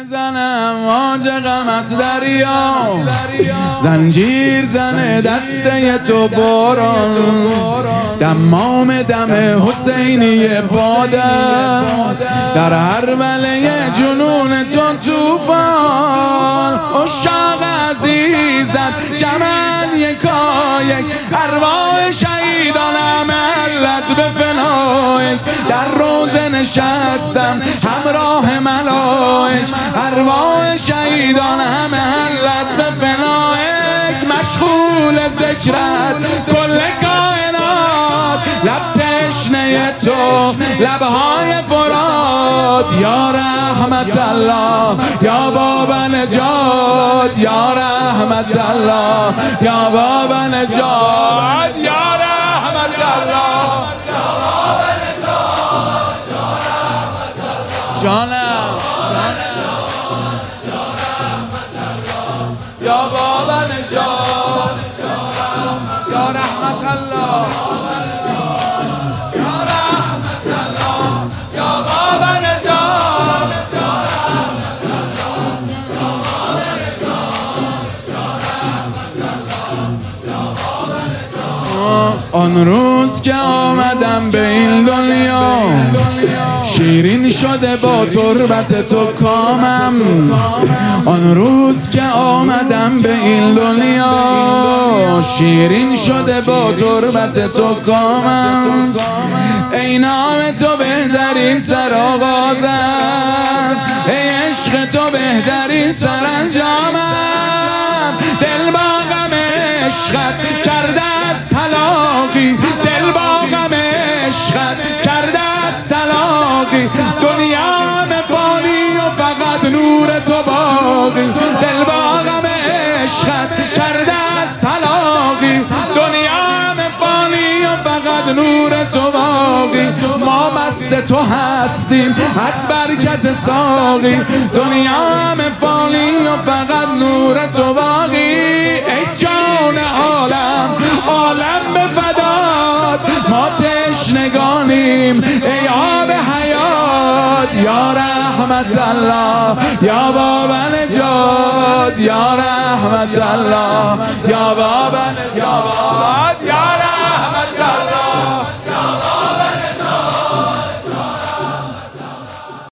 بزنم موج غمت دریا، زنجیر زنه دسته تو باران، دمام دم حسینی بادم، در هر وله جنون تو توفان. عشاق عزیزت جمن یکایک، ارواح شهیدان هملت به فنایک. در روزه نشستم همراه ملائک، ارواح شهیدان همه حلت به فنایک. مشغول ذکرت کل کائنات، لب تشنه تو لبهای فرات. یا رحمت الله یا باب نجات، یا رحمت الله یا باب نجات، یا رحمت الله جانم یا باب نجات، یا رحمت الله یا رحمت الله یا باب نجات. آن روز که آمدم به این دنیا، شیرین شده با تربت تو کامم. آن روز که آمدم به این دنیا، شیرین شده با تربت تو کامم. ای نام تو بهترین سرآغازم، ای عشق تو بهترین سرانجامم. دل با غم عشقت کرده از طلاقی، دل با غم عشقت کرده از طلاقی. دنیا فانی و فقط نور تو باقی، دل با غم عشقت کرده از طلاقی. دنیا فانی و فقط نور تو باقی. ما مست تو هستیم از برکت ساقی، دنیا فانی و فقط نور تو باقی. ای جان عالم عالم به فدات، ما تشنگانیم ای آب حیات. یا رحمت الله یا باب نجات، یا رحمت الله یا باب نجات.